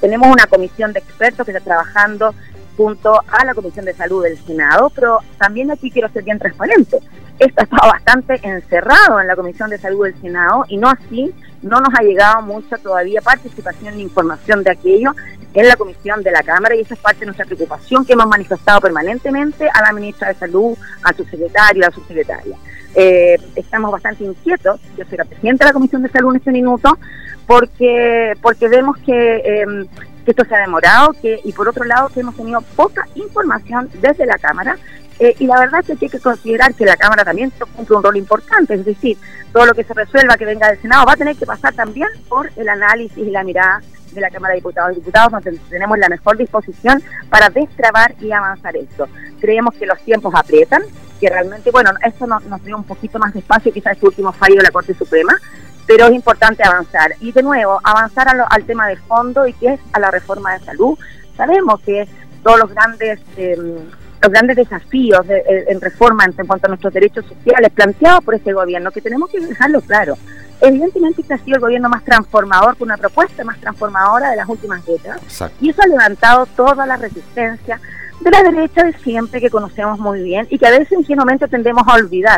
tenemos una comisión de expertos que está trabajando junto a la Comisión de Salud del Senado, pero también aquí quiero ser bien transparente. Esto ha estado bastante encerrado en la Comisión de Salud del Senado y no así, no nos ha llegado mucha todavía participación ni información de aquello en la Comisión de la Cámara, y esa es parte de nuestra preocupación que hemos manifestado permanentemente a la ministra de Salud, al subsecretario, a la subsecretaria. Estamos bastante inquietos, yo soy la presidenta de la Comisión de Salud en este minuto, porque vemos que esto se ha demorado, y por otro lado que hemos tenido poca información desde la Cámara, y la verdad es que hay que considerar que la Cámara también cumple un rol importante, es decir, todo lo que se resuelva que venga del Senado va a tener que pasar también por el análisis y la mirada de la Cámara de Diputados y Diputados, donde tenemos la mejor disposición para destrabar y avanzar esto. Creemos que los tiempos aprietan, que realmente, bueno, esto nos dio un poquito más de espacio, quizás este último fallo de la Corte Suprema, pero es importante avanzar. Y de nuevo, avanzar al tema de fondo, y que es a la reforma de salud. Sabemos que todos los grandes desafíos en reforma en cuanto a nuestros derechos sociales planteados por este gobierno, que tenemos que dejarlo claro. Evidentemente este ha sido el gobierno más transformador, con una propuesta más transformadora de las últimas décadas. Exacto. Y eso ha levantado toda la resistencia de la derecha de siempre, que conocemos muy bien y que a veces ingenuamente tendemos a olvidar.